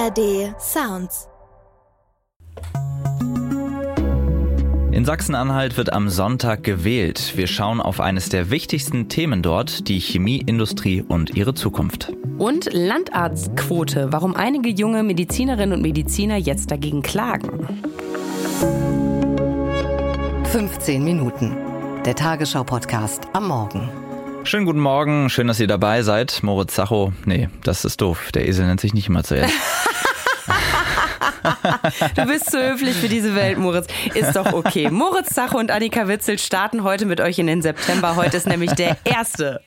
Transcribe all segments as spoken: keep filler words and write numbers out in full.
A R D Sounds. In Sachsen-Anhalt wird am Sonntag gewählt. Wir schauen auf eines der wichtigsten Themen dort, die Chemieindustrie und ihre Zukunft. Und Landarztquote, warum einige junge Medizinerinnen und Mediziner jetzt dagegen klagen. fünfzehn Minuten. Der Tagesschau-Podcast am Morgen. Schönen guten Morgen, schön, dass ihr dabei seid. Moritz Sacho, nee, das ist doof. Der Esel nennt sich nicht immer zuerst. Du bist zu höflich für diese Welt, Moritz. Ist doch okay. Moritz Sacho und Annika Witzel starten heute mit euch in den September. Heute ist nämlich der erste.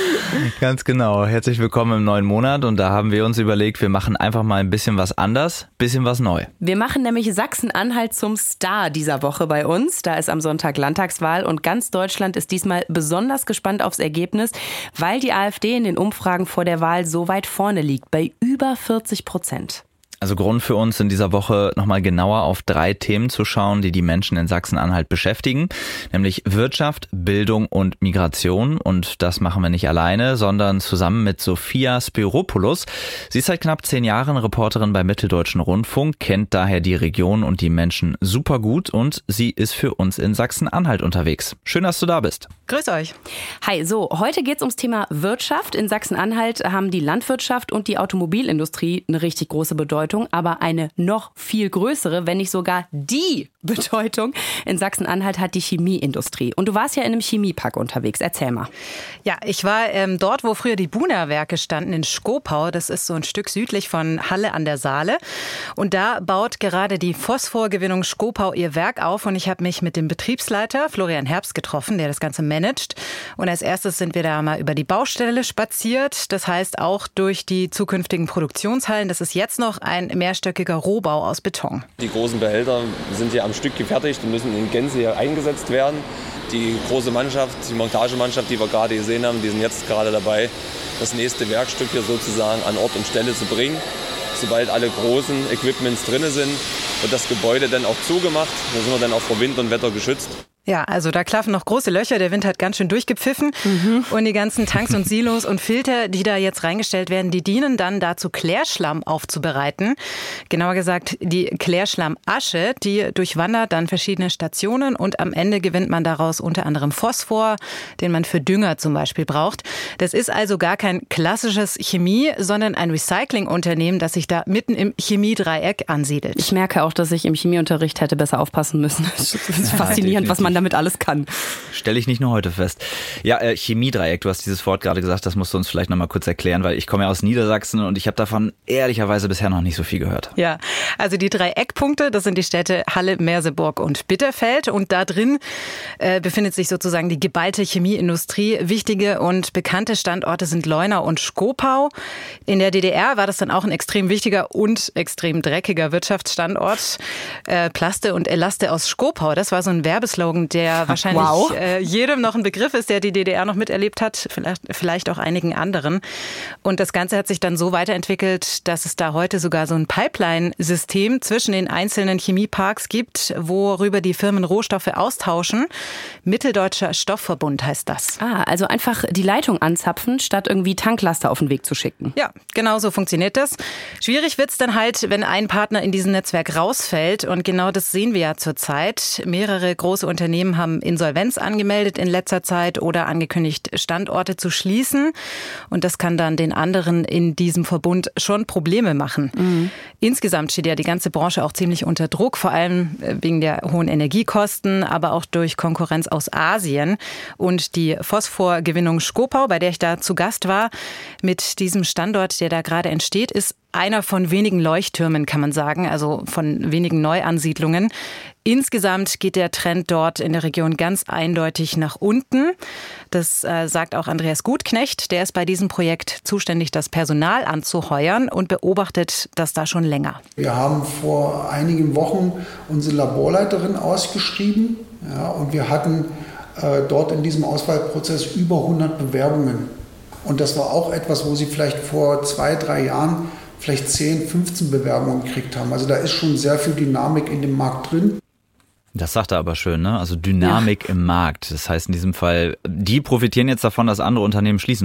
Ganz genau. Herzlich willkommen im neuen Monat. Und da haben wir uns überlegt, wir machen einfach mal ein bisschen was anders, bisschen was neu. Wir machen nämlich Sachsen-Anhalt zum Star dieser Woche bei uns. Da ist am Sonntag Landtagswahl und ganz Deutschland ist diesmal besonders gespannt aufs Ergebnis, weil die AfD in den Umfragen vor der Wahl so weit vorne liegt, bei über vierzig Prozent. Also Grund für uns in dieser Woche nochmal genauer auf drei Themen zu schauen, die die Menschen in Sachsen-Anhalt beschäftigen, nämlich Wirtschaft, Bildung und Migration. Und das machen wir nicht alleine, sondern zusammen mit Sophia Spiropoulos. Sie ist seit knapp zehn Jahren Reporterin beim Mitteldeutschen Rundfunk, kennt daher die Region und die Menschen super gut und sie ist für uns in Sachsen-Anhalt unterwegs. Schön, dass du da bist. Grüß euch. Hi, so, heute geht's ums Thema Wirtschaft. In Sachsen-Anhalt haben die Landwirtschaft und die Automobilindustrie eine richtig große Bedeutung. Aber eine noch viel größere, wenn nicht sogar die Bedeutung in Sachsen-Anhalt hat die Chemieindustrie. Und du warst ja in einem Chemiepark unterwegs. Erzähl mal. Ja, ich war ähm, dort, wo früher die Buna-Werke standen, in Schkopau. Das ist so ein Stück südlich von Halle an der Saale. Und da baut gerade die Phosphorgewinnung Schkopau ihr Werk auf. Und ich habe mich mit dem Betriebsleiter Florian Herbst getroffen, der das Ganze managt. Und als erstes sind wir da mal über die Baustelle spaziert. Das heißt auch durch die zukünftigen Produktionshallen. Das ist jetzt noch ein ein mehrstöckiger Rohbau aus Beton. Die großen Behälter sind hier am Stück gefertigt und müssen in Gänze hier eingesetzt werden. Die große Mannschaft, die Montagemannschaft, die wir gerade gesehen haben, die sind jetzt gerade dabei, das nächste Werkstück hier sozusagen an Ort und Stelle zu bringen. Sobald alle großen Equipments drin sind, wird das Gebäude dann auch zugemacht. Da sind wir dann auch vor Wind und Wetter geschützt. Ja, also da klaffen noch große Löcher, der Wind hat ganz schön durchgepfiffen mhm. und die ganzen Tanks und Silos und Filter, die da jetzt reingestellt werden, die dienen dann dazu, Klärschlamm aufzubereiten. Genauer gesagt die Klärschlammasche, die durchwandert dann verschiedene Stationen und am Ende gewinnt man daraus unter anderem Phosphor, den man für Dünger zum Beispiel braucht. Das ist also gar kein klassisches Chemie, sondern ein Recyclingunternehmen, das sich da mitten im Chemiedreieck ansiedelt. Ich merke auch, dass ich im Chemieunterricht hätte besser aufpassen müssen. Das ist faszinierend, was man damit alles kann. Stelle ich nicht nur heute fest. Ja, äh, Chemiedreieck, du hast dieses Wort gerade gesagt, das musst du uns vielleicht noch mal kurz erklären, weil ich komme ja aus Niedersachsen und ich habe davon ehrlicherweise bisher noch nicht so viel gehört. Ja, also die drei Eckpunkte, das sind die Städte Halle, Merseburg und Bitterfeld und da drin äh, befindet sich sozusagen die geballte Chemieindustrie. Wichtige und bekannte Standorte sind Leuna und Schkopau. In der D D R war das dann auch ein extrem wichtiger und extrem dreckiger Wirtschaftsstandort. Äh, Plaste und Elaste aus Schkopau, das war so ein Werbeslogan, der wahrscheinlich wow. äh, jedem noch ein Begriff ist, der die D D R noch miterlebt hat, vielleicht, vielleicht auch einigen anderen. Und das Ganze hat sich dann so weiterentwickelt, dass es da heute sogar so ein Pipeline-System zwischen den einzelnen Chemieparks gibt, worüber die Firmen Rohstoffe austauschen. Mitteldeutscher Stoffverbund heißt das. Ah, also einfach die Leitung anzapfen, statt irgendwie Tanklaster auf den Weg zu schicken. Ja, genau so funktioniert das. Schwierig wird's dann halt, wenn ein Partner in diesem Netzwerk rausfällt. Und genau das sehen wir ja zurzeit. Mehrere große Unternehmen haben Insolvenz angemeldet in letzter Zeit oder angekündigt, Standorte zu schließen. Und das kann dann den anderen in diesem Verbund schon Probleme machen. Mhm. Insgesamt steht ja die ganze Branche auch ziemlich unter Druck, vor allem wegen der hohen Energiekosten, aber auch durch Konkurrenz aus Asien. Und die Phosphorgewinnung Schkopau, bei der ich da zu Gast war, mit diesem Standort, der da gerade entsteht, ist einer von wenigen Leuchttürmen, kann man sagen, also von wenigen Neuansiedlungen. Insgesamt geht der Trend dort in der Region ganz eindeutig nach unten. Das äh, sagt auch Andreas Gutknecht. Der ist bei diesem Projekt zuständig, das Personal anzuheuern und beobachtet das da schon länger. Wir haben vor einigen Wochen unsere Laborleiterin ausgeschrieben. Ja, und wir hatten äh, dort in diesem Auswahlprozess über hundert Bewerbungen. Und das war auch etwas, wo sie vielleicht vor zwei, drei Jahren vielleicht zehn, fünfzehn Bewerbungen gekriegt haben. Also da ist schon sehr viel Dynamik in dem Markt drin. Das sagt er aber schön, ne? Also Dynamik ja. im Markt. Das heißt in diesem Fall, die profitieren jetzt davon, dass andere Unternehmen schließen, oder?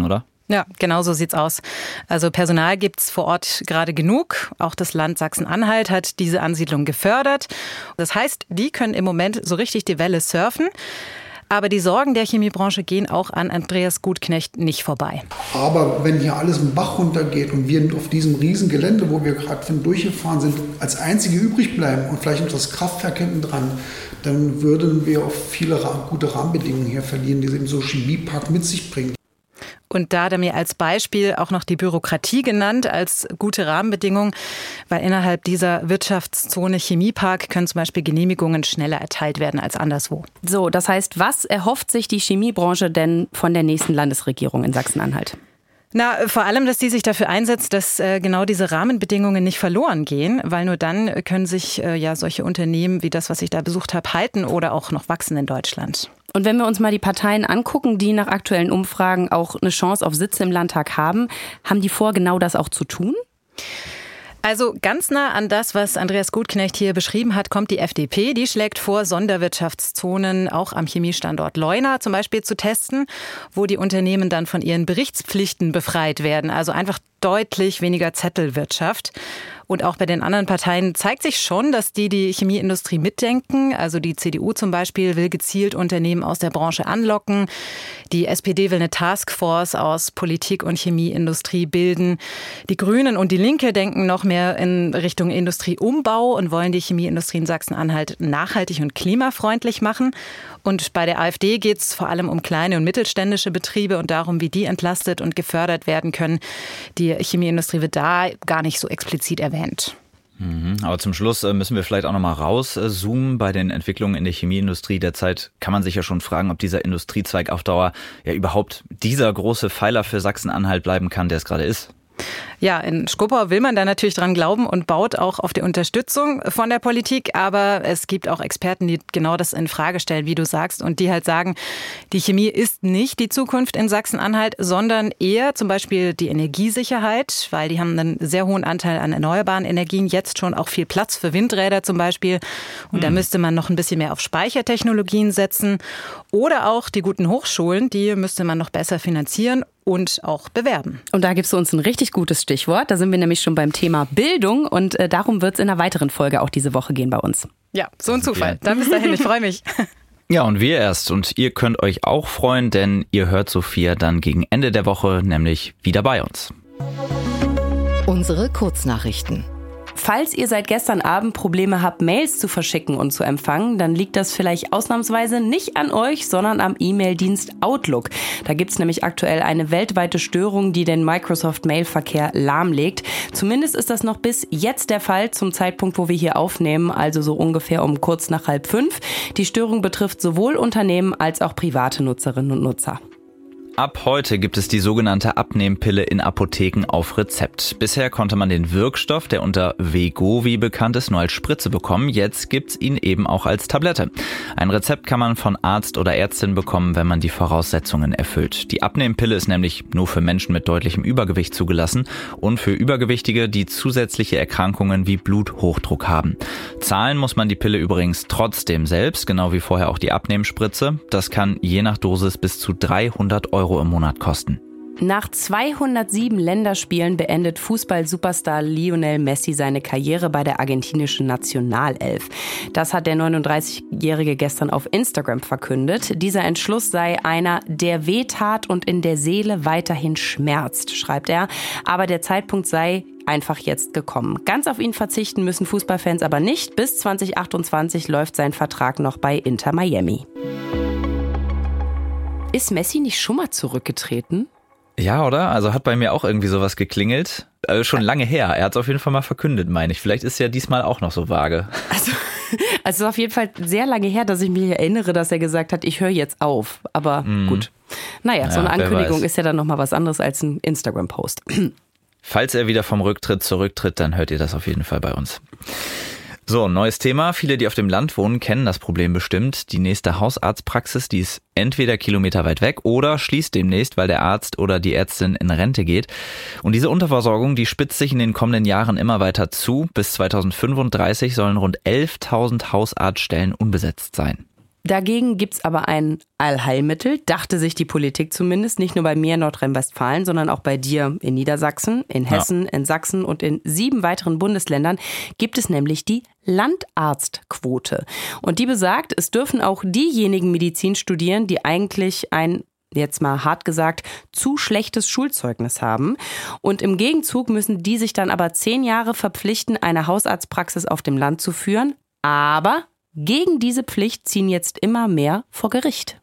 Ja, genau so sieht's aus. Also Personal gibt's vor Ort gerade genug. Auch das Land Sachsen-Anhalt hat diese Ansiedlung gefördert. Das heißt, die können im Moment so richtig die Welle surfen. Aber die Sorgen der Chemiebranche gehen auch an Andreas Gutknecht nicht vorbei. Aber wenn hier alles im Bach runtergeht und wir auf diesem riesen Gelände, wo wir gerade durchgefahren sind, als einzige übrig bleiben und vielleicht noch das Kraftwerk hinten dran, dann würden wir auf viele gute Rahmenbedingungen hier verlieren, die eben so ein Chemiepark mit sich bringt. Und da hat er mir als Beispiel auch noch die Bürokratie genannt als gute Rahmenbedingung, weil innerhalb dieser Wirtschaftszone Chemiepark können zum Beispiel Genehmigungen schneller erteilt werden als anderswo. So, das heißt, was erhofft sich die Chemiebranche denn von der nächsten Landesregierung in Sachsen-Anhalt? Na, vor allem, dass die sich dafür einsetzt, dass äh, genau diese Rahmenbedingungen nicht verloren gehen, weil nur dann können sich äh, ja solche Unternehmen wie das, was ich da besucht habe, halten oder auch noch wachsen in Deutschland. Und wenn wir uns mal die Parteien angucken, die nach aktuellen Umfragen auch eine Chance auf Sitze im Landtag haben, haben die vor, genau das auch zu tun? Also ganz nah an das, was Andreas Gutknecht hier beschrieben hat, kommt die F D P. Die schlägt vor, Sonderwirtschaftszonen auch am Chemiestandort Leuna zum Beispiel zu testen, wo die Unternehmen dann von ihren Berichtspflichten befreit werden. Also einfach deutlich weniger Zettelwirtschaft. Und auch bei den anderen Parteien zeigt sich schon, dass die die Chemieindustrie mitdenken. Also die C D U zum Beispiel will gezielt Unternehmen aus der Branche anlocken. Die S P D will eine Taskforce aus Politik und Chemieindustrie bilden. Die Grünen und die Linke denken noch mehr in Richtung Industrieumbau und wollen die Chemieindustrie in Sachsen-Anhalt nachhaltig und klimafreundlich machen. Und bei der AfD geht es vor allem um kleine und mittelständische Betriebe und darum, wie die entlastet und gefördert werden können. Die Chemieindustrie wird da gar nicht so explizit erwähnt. Mhm, aber zum Schluss müssen wir vielleicht auch noch mal rauszoomen bei den Entwicklungen in der Chemieindustrie. Derzeit kann man sich ja schon fragen, ob dieser Industriezweig auf Dauer ja überhaupt dieser große Pfeiler für Sachsen-Anhalt bleiben kann, der es gerade ist. Ja, in Schkopau will man da natürlich dran glauben und baut auch auf die Unterstützung von der Politik. Aber es gibt auch Experten, die genau das in Frage stellen, wie du sagst, und die halt sagen, die Chemie ist nicht die Zukunft in Sachsen-Anhalt, sondern eher zum Beispiel die Energiesicherheit, weil die haben einen sehr hohen Anteil an erneuerbaren Energien, jetzt schon auch viel Platz für Windräder zum Beispiel. Und hm. da müsste man noch ein bisschen mehr auf Speichertechnologien setzen. Oder auch die guten Hochschulen, die müsste man noch besser finanzieren und auch bewerben. Und da gibst du uns ein richtig gutes Stichwort. Da sind wir nämlich schon beim Thema Bildung und äh, darum wird es in einer weiteren Folge auch diese Woche gehen bei uns. Ja, so ein Zufall. Dann bis dahin, ich freue mich. Ja, und wir erst. Und ihr könnt euch auch freuen, denn ihr hört Sophia dann gegen Ende der Woche nämlich wieder bei uns. Unsere Kurznachrichten. Falls ihr seit gestern Abend Probleme habt, Mails zu verschicken und zu empfangen, dann liegt das vielleicht ausnahmsweise nicht an euch, sondern am E-Mail-Dienst Outlook. Da gibt's nämlich aktuell eine weltweite Störung, die den Microsoft-Mail-Verkehr lahmlegt. Zumindest ist das noch bis jetzt der Fall, zum Zeitpunkt, wo wir hier aufnehmen, also so ungefähr um kurz nach halb fünf. Die Störung betrifft sowohl Unternehmen als auch private Nutzerinnen und Nutzer. Ab heute gibt es die sogenannte Abnehmpille in Apotheken auf Rezept. Bisher konnte man den Wirkstoff, der unter Wegovy bekannt ist, nur als Spritze bekommen. Jetzt gibt's ihn eben auch als Tablette. Ein Rezept kann man von Arzt oder Ärztin bekommen, wenn man die Voraussetzungen erfüllt. Die Abnehmpille ist nämlich nur für Menschen mit deutlichem Übergewicht zugelassen und für Übergewichtige, die zusätzliche Erkrankungen wie Bluthochdruck haben. Zahlen muss man die Pille übrigens trotzdem selbst, genau wie vorher auch die Abnehmspritze. Das kann je nach Dosis bis zu dreihundert Euro im Monat kosten. Nach zweihundertsieben Länderspielen beendet Fußball-Superstar Lionel Messi seine Karriere bei der argentinischen Nationalelf. Das hat der neununddreißigjährige gestern auf Instagram verkündet. Dieser Entschluss sei einer, der wehtat und in der Seele weiterhin schmerzt, schreibt er. Aber der Zeitpunkt sei einfach jetzt gekommen. Ganz auf ihn verzichten müssen Fußballfans aber nicht. Bis zwanzig achtundzwanzig läuft sein Vertrag noch bei Inter Miami. Ist Messi nicht schon mal zurückgetreten? Ja, oder? Also hat bei mir auch irgendwie sowas geklingelt. Also schon lange her. Er hat es auf jeden Fall mal verkündet, meine ich. Vielleicht ist ja diesmal auch noch so vage. Also, also es ist auf jeden Fall sehr lange her, dass ich mich erinnere, dass er gesagt hat, ich höre jetzt auf. Aber mm. gut. Naja, so eine ja, Ankündigung ist ja dann nochmal was anderes als ein Instagram-Post. Falls er wieder vom Rücktritt zurücktritt, dann hört ihr das auf jeden Fall bei uns. So, neues Thema. Viele, die auf dem Land wohnen, kennen das Problem bestimmt. Die nächste Hausarztpraxis, die ist entweder Kilometer weit weg oder schließt demnächst, weil der Arzt oder die Ärztin in Rente geht. Und diese Unterversorgung, die spitzt sich in den kommenden Jahren immer weiter zu. Bis zweitausendfünfunddreißig sollen rund elftausend Hausarztstellen unbesetzt sein. Dagegen gibt's aber ein Allheilmittel, dachte sich die Politik zumindest, nicht nur bei mir in Nordrhein-Westfalen, sondern auch bei dir in Niedersachsen, in Hessen, ja. in Sachsen und in sieben weiteren Bundesländern gibt es nämlich die Landarztquote. Und die besagt, es dürfen auch diejenigen Medizin studieren, die eigentlich ein, jetzt mal hart gesagt, zu schlechtes Schulzeugnis haben. Und im Gegenzug müssen die sich dann aber zehn Jahre verpflichten, eine Hausarztpraxis auf dem Land zu führen. Aber gegen diese Pflicht ziehen jetzt immer mehr vor Gericht.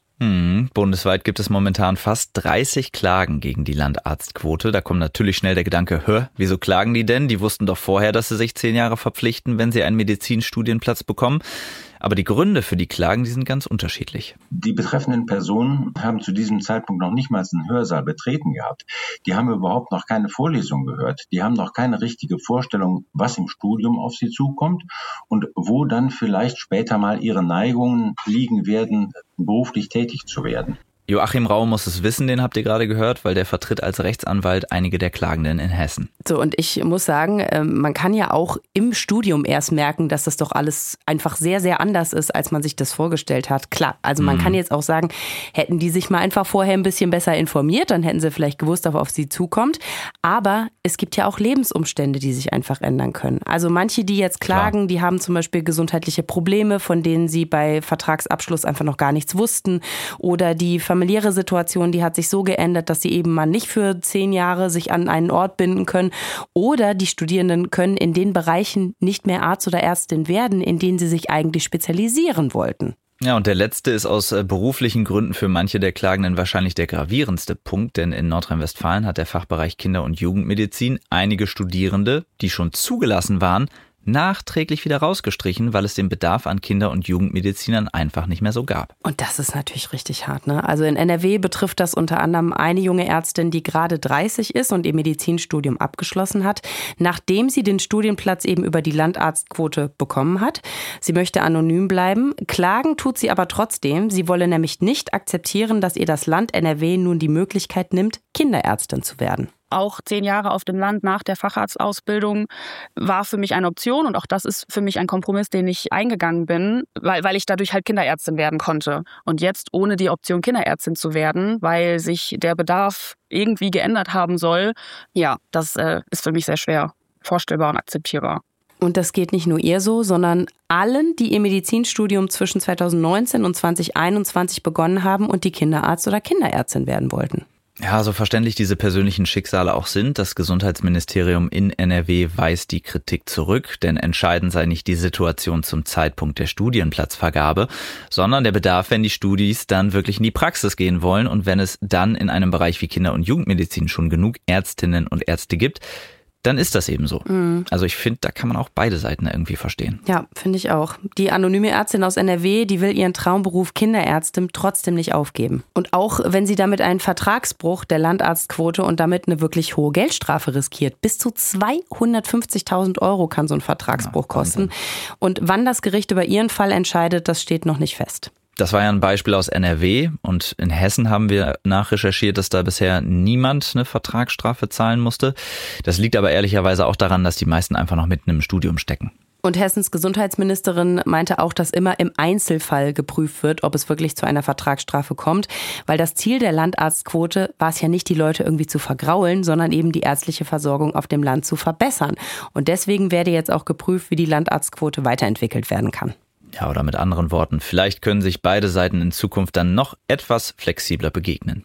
Hm, bundesweit gibt es momentan fast dreißig Klagen gegen die Landarztquote. Da kommt natürlich schnell der Gedanke, hä, wieso klagen die denn? Die wussten doch vorher, dass sie sich zehn Jahre verpflichten, wenn sie einen Medizinstudienplatz bekommen. Aber die Gründe für die Klagen, die sind ganz unterschiedlich. Die betreffenden Personen haben zu diesem Zeitpunkt noch nicht mal einen Hörsaal betreten gehabt. Die haben überhaupt noch keine Vorlesung gehört. Die haben noch keine richtige Vorstellung, was im Studium auf sie zukommt und wo dann vielleicht später mal ihre Neigungen liegen werden, beruflich tätig zu werden. Joachim Rau muss es wissen, den habt ihr gerade gehört, weil der vertritt als Rechtsanwalt einige der Klagenden in Hessen. So, und ich muss sagen, man kann ja auch im Studium erst merken, dass das doch alles einfach sehr, sehr anders ist, als man sich das vorgestellt hat. Klar, also man mhm. kann jetzt auch sagen, hätten die sich mal einfach vorher ein bisschen besser informiert, dann hätten sie vielleicht gewusst, was auf sie zukommt. Aber es gibt ja auch Lebensumstände, die sich einfach ändern können. Also manche, die jetzt klagen, Klar. die haben zum Beispiel gesundheitliche Probleme, von denen sie bei Vertragsabschluss einfach noch gar nichts wussten, oder die familiäre Situation, die hat sich so geändert, dass sie eben mal nicht für zehn Jahre sich an einen Ort binden können. Oder die Studierenden können in den Bereichen nicht mehr Arzt oder Ärztin werden, in denen sie sich eigentlich spezialisieren wollten. Ja, und der letzte ist aus beruflichen Gründen für manche der Klagenden wahrscheinlich der gravierendste Punkt, denn in Nordrhein-Westfalen hat der Fachbereich Kinder- und Jugendmedizin einige Studierende, die schon zugelassen waren, nachträglich wieder rausgestrichen, weil es den Bedarf an Kinder- und Jugendmedizinern einfach nicht mehr so gab. Und das ist natürlich richtig hart, ne? Also in N R W betrifft das unter anderem eine junge Ärztin, die gerade dreißig ist und ihr Medizinstudium abgeschlossen hat, nachdem sie den Studienplatz eben über die Landarztquote bekommen hat. Sie möchte anonym bleiben. Klagen tut sie aber trotzdem. Sie wolle nämlich nicht akzeptieren, dass ihr das Land N R W nun die Möglichkeit nimmt, Kinderärztin zu werden. Auch zehn Jahre auf dem Land nach der Facharztausbildung war für mich eine Option. Und auch das ist für mich ein Kompromiss, den ich eingegangen bin, weil, weil ich dadurch halt Kinderärztin werden konnte. Und jetzt ohne die Option, Kinderärztin zu werden, weil sich der Bedarf irgendwie geändert haben soll, ja, das äh, ist für mich sehr schwer vorstellbar und akzeptierbar. Und das geht nicht nur ihr so, sondern allen, die ihr Medizinstudium zwischen zweitausendneunzehn und zweitausendeinundzwanzig begonnen haben und die Kinderarzt oder Kinderärztin werden wollten. Ja, so verständlich diese persönlichen Schicksale auch sind, das Gesundheitsministerium in N R W weist die Kritik zurück, denn entscheidend sei nicht die Situation zum Zeitpunkt der Studienplatzvergabe, sondern der Bedarf, wenn die Studis dann wirklich in die Praxis gehen wollen und wenn es dann in einem Bereich wie Kinder- und Jugendmedizin schon genug Ärztinnen und Ärzte gibt, dann ist das eben so. Mhm. Also ich finde, da kann man auch beide Seiten irgendwie verstehen. Ja, finde ich auch. Die anonyme Ärztin aus N R W, die will ihren Traumberuf Kinderärztin trotzdem nicht aufgeben. Und auch wenn sie damit einen Vertragsbruch der Landarztquote und damit eine wirklich hohe Geldstrafe riskiert. Bis zu zweihundertfünfzigtausend Euro kann so ein Vertragsbruch ja, kosten. Und wann das Gericht über ihren Fall entscheidet, das steht noch nicht fest. Das war ja ein Beispiel aus N R W und in Hessen haben wir nachrecherchiert, dass da bisher niemand eine Vertragsstrafe zahlen musste. Das liegt aber ehrlicherweise auch daran, dass die meisten einfach noch mitten im Studium stecken. Und Hessens Gesundheitsministerin meinte auch, dass immer im Einzelfall geprüft wird, ob es wirklich zu einer Vertragsstrafe kommt. Weil das Ziel der Landarztquote war es ja nicht, die Leute irgendwie zu vergraulen, sondern eben die ärztliche Versorgung auf dem Land zu verbessern. Und deswegen werde jetzt auch geprüft, wie die Landarztquote weiterentwickelt werden kann. Ja, oder mit anderen Worten, vielleicht können sich beide Seiten in Zukunft dann noch etwas flexibler begegnen.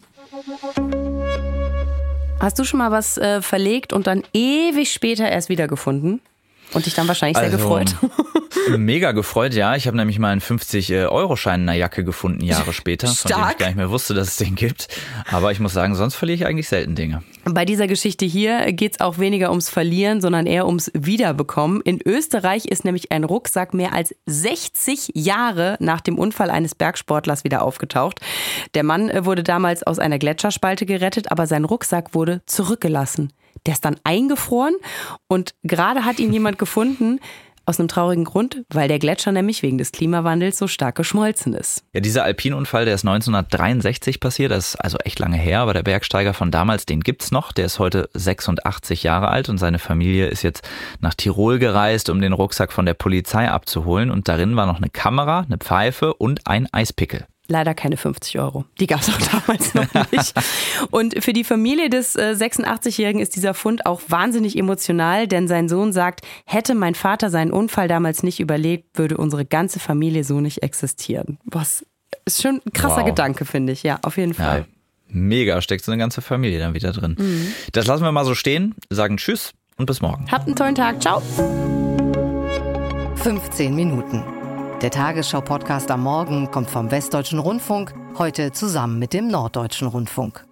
Hast du schon mal was äh, verlegt und dann ewig später erst wiedergefunden? Und dich dann wahrscheinlich sehr also, gefreut. Mega gefreut, ja. Ich habe nämlich mal einen fünfzig-Euro-Schein in der Jacke gefunden, Jahre später, von dem ich gar nicht mehr wusste, dass es den gibt. Aber ich muss sagen, sonst verliere ich eigentlich selten Dinge. Bei dieser Geschichte hier geht es auch weniger ums Verlieren, sondern eher ums Wiederbekommen. In Österreich ist nämlich ein Rucksack mehr als sechzig Jahre nach dem Unfall eines Bergsportlers wieder aufgetaucht. Der Mann wurde damals aus einer Gletscherspalte gerettet, aber sein Rucksack wurde zurückgelassen. Der ist dann eingefroren und gerade hat ihn jemand gefunden, Aus einem traurigen Grund, weil der Gletscher nämlich wegen des Klimawandels so stark geschmolzen ist. Ja, dieser Alpinunfall, der ist neunzehnhundertdreiundsechzig passiert, das ist also echt lange her, aber der Bergsteiger von damals, den gibt's noch, der ist heute sechsundachtzig Jahre alt und seine Familie ist jetzt nach Tirol gereist, um den Rucksack von der Polizei abzuholen und darin war noch eine Kamera, eine Pfeife und ein Eispickel. Leider keine fünfzig Euro. Die gab es auch damals noch nicht. Und für die Familie des äh, sechsundachtzigjährigen ist dieser Fund auch wahnsinnig emotional, denn sein Sohn sagt, hätte mein Vater seinen Unfall damals nicht überlebt, würde unsere ganze Familie so nicht existieren. Was ist schon ein krasser wow. Gedanke, finde ich. Ja, auf jeden Fall. Ja, mega, steckt so eine ganze Familie dann wieder drin. Mhm. Das lassen wir mal so stehen, sagen Tschüss und bis morgen. Habt einen tollen Tag. Ciao. fünfzehn Minuten. Der Tagesschau-Podcast am Morgen kommt vom Westdeutschen Rundfunk, heute zusammen mit dem Norddeutschen Rundfunk.